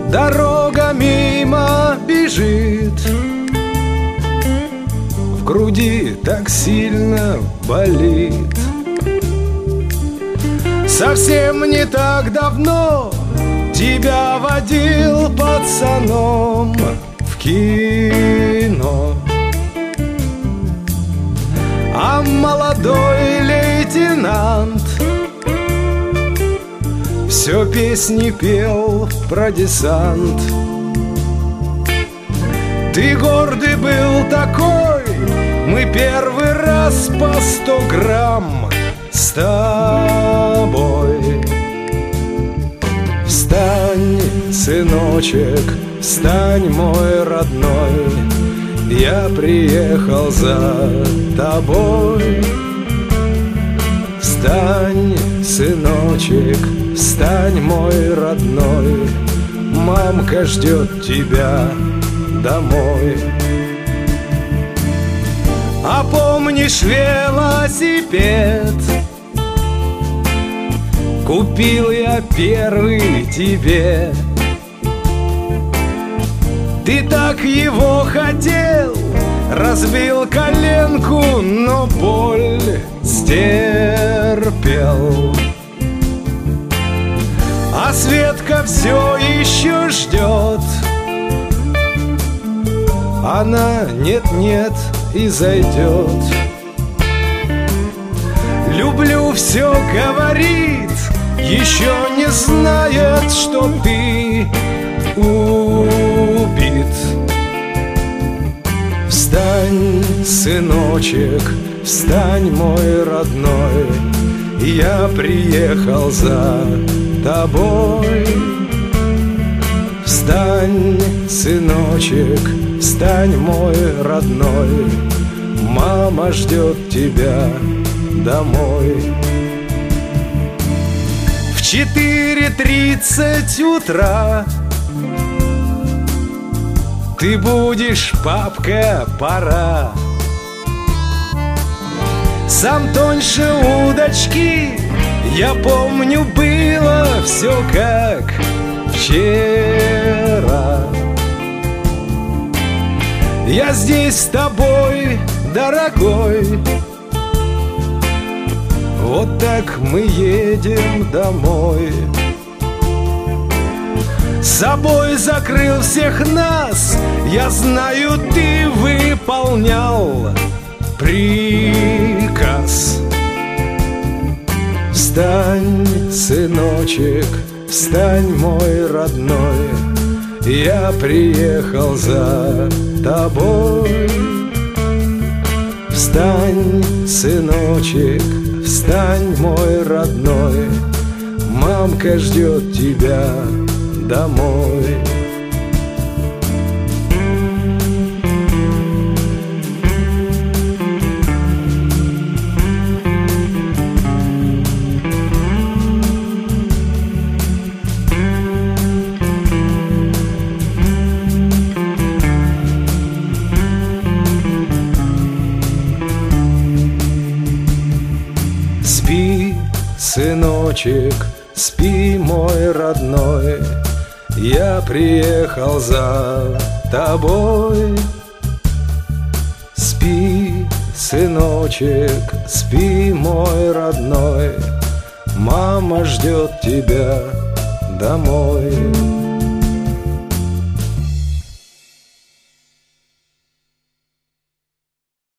Дорога мимо бежит, в груди так сильно болит. Совсем не так давно тебя водил пацаном в кино, а молодой лейтенант все песни пел про десант. Ты гордый был такой, мы первый раз по 100 грамм с тобой. Встань, сыночек, встань, мой родной, я приехал за тобой. Встань, сыночек, встань, мой родной, мамка ждет тебя домой. А помнишь велосипед? Купил я первый тебе. Ты так его хотел, разбил коленку, но боль стерпел. А Светка все еще ждет, она нет-нет и зайдет. Люблю все говорит, еще не знает, что ты убит. Встань, сыночек, встань, мой родной, я приехал за тобой. Встань, сыночек, встань, мой родной, мама ждет тебя домой. В 4:30 утра ты будешь, папка, пора. Сам тоньше удочки, я помню, было все как вчера. Я здесь с тобой, дорогой, вот так мы едем домой. С собой закрыл всех нас, я знаю, ты выполнял приказ. Встань, сыночек, встань, мой родной, я приехал за тобой. Встань, сыночек, встань, мой родной, мамка ждет тебя домой. Спи, сыночек, спи, мой родной, я приехал за тобой. Спи, сыночек, спи, мой родной, мама ждет тебя домой.